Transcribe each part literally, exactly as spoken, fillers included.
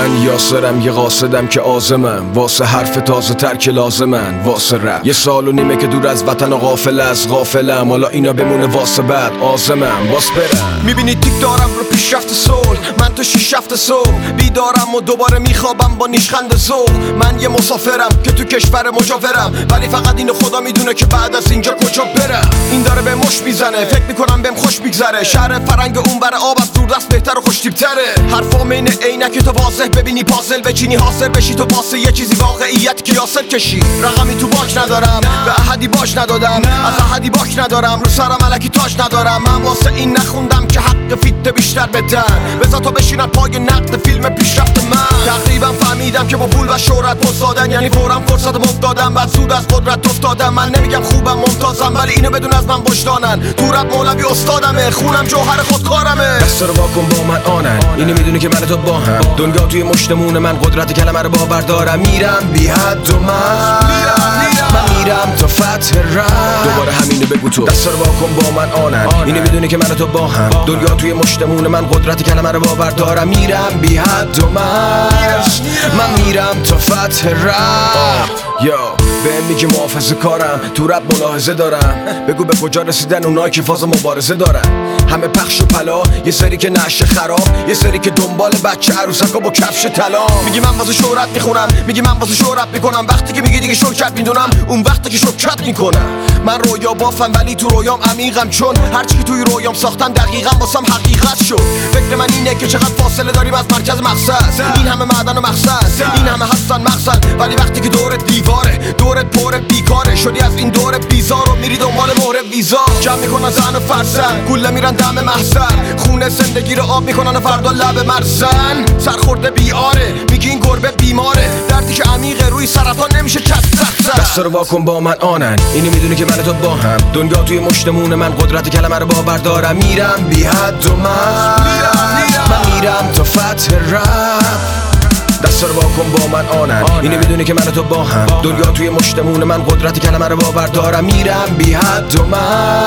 من یاسرم یه قاصدم که آزمم، واسه حرف تازه تر که لازمن، واسه رپ یه سال و نیمه که دور از وطن و غافل از غافلم، حالا اینا بمونه واسه بعد آزمم واس برم. میبینی تیک دارم رو پیشرفت صلح، من تو شیش هفت صبح بیدارم و دوباره میخوابم با نیشخند ذوق. من یه مسافرم که تو کشور مجاورم، ولی فقط اینو خدا میدونه که بعد از اینجا کجا برم. این داره به مش میزنه، فکر میکنم بهم خوش میگذره، شهر فرنگ اون بر آب از دوردست بهتر و خوش‌تیپ‌تره. حرفام اینه عینک تو واضح ببینی پازل بچینی حاصل بشی، تو واسه یه چیزی واقعیت که یاسر کشی. رقمی تو باک ندارم، به احدی باش ندادم، از احدی باک ندارم، رو سرم الکی تاج ندارم. من واسه این نخوندم که حق فیت بیشتر بدن، بذار تا بشینن پای نقد فیلم پیشرفت من. تقریبا فهمیدم که با پول و شهرت مزدادن، یعنی فورا فرصت مفتادم بعد زود از قدرت افتادم. من نمیگم خوبم ممتازم، ولی اینو بدون از من وجدانن، تو رپ مولوی استادمه، خونم جوهر خودکارمه. دست رو واکن با من آنن، اینو میدونی که من تو با هم، دنیا توی مشتمون من، قدرت کلمه رو باور دارم. میرم بی حد و من من میرم تا فتح رپ، دوباره همینو بگو تو. دست رو واکن با من آنن، اینو میدونی که من تو با هم، دنیا توی مشتمون من، قدرت کلمه رو باور دارم. میرم بی حد و من من میرم تا فتح رپ. یا بهم میگی محافظه کارم، تو رپ ملاحظه دارم، بگو به کجا رسیدن اونایی که فاز مبارزه دارن. همه پخش و پلا، یه سری که نشه خراب، یه سری که دنبال بچه عروسکا با کفش طلا. میگی من واسه شهرت میخونم، میگی من واسه شهرت میکنم، وقتی که میگی دیگه شرکت میدونم، اون وقتی که شرکت میکنم. من رویا بافم ولی تو رویام عمیقم، چون هرچی که توی رویام ساختم دقیقاً واسم حقیقت شد. فکر من اینه که چقدر فاصله داریم از مرکز مقصد، این همه معدن و مقصد، این همه هستن مقصد، ولی وقتی که دورت دیواره، دورت پر بیکاره، شدی از این دور بیزار و میری دنبال مهر ویزا. جمع میکنن زن و فرزن، گوله میرن دم محزن، خونه زندگی رو آب میکنن و فردا لب مرزن. سرخورده بیاره، میگی این گربه بیماره، دردی که عمیقه روی سرطان نمیشه کس سخت. دست رو واکن با من آنن، اینو میدونی که من تو با هم، دنیا توی مشتمون من، قدرت کلمه رو باور دارم. میرم بی حد و من من میرم تا فتح رپ. دست رو واکن با من آنن، اینو میدونی که من تو با هم، دنیا توی مشتمون من، قدرت کلمه رو باور دارم. میرم بی حد و من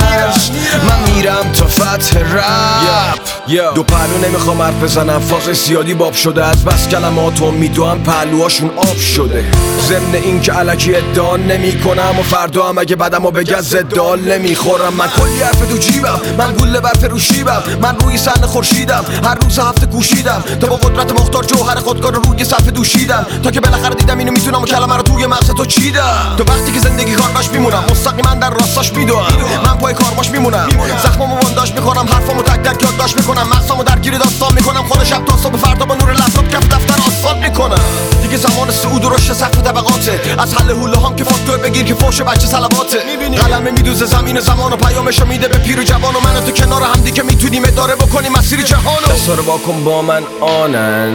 من میرم تا فتح رپ. دو پهلو نمیخوام حرف بزنم، فاز زیادی باب شده، از بس کلماتو میدوام پهلوهاشون آب شده. ضمن این که الکی ادعا نمی کنم و فردا هم اگه بدمو بگه زدال نمیخورم. من کلی حرف تو جیبم، من گوله بر فروشیبم، من روی صحنه خورشیدم، هر روز هفته کوشیدم تا با قدرت مختار جوهر خودکار رو روی صفحه دوشیدم، تا که بالاخره دیدم اینو میتونم و کلمه رو توی مغز تو چیدم. تو وقتی که زندگی کارباش میمونم، مستقیما در راستاش میدوام، من پای کارباش میمونم، زخمامو بنداش میکنم، حرفامو تک تک یادداشت میکنم، مغزامو درگیر داستان میکنم، خود شب تا صبح فردا با نور لپتاپ کف دفتر آسفالت میکنم. دیگه زمان صعود و رشد سقف طبقاته، از حل حوله هام که فاکتور بگیر که فوش بچه صلواته. قلمه میدوزه زمین زمان و پیامشو میده به پیر و جوان، و من و تو کنار هم دیگه میتونیم اداره بکنیم مسیر جهانو. دستا رو واکن با من آنن.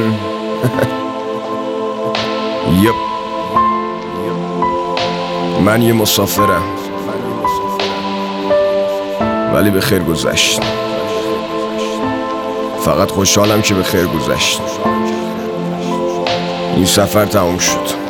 یپ من یه مسافرم، ولی به خیر گذشت، فقط خوشحالم که به خیر گذشت. این سفر تموم شد.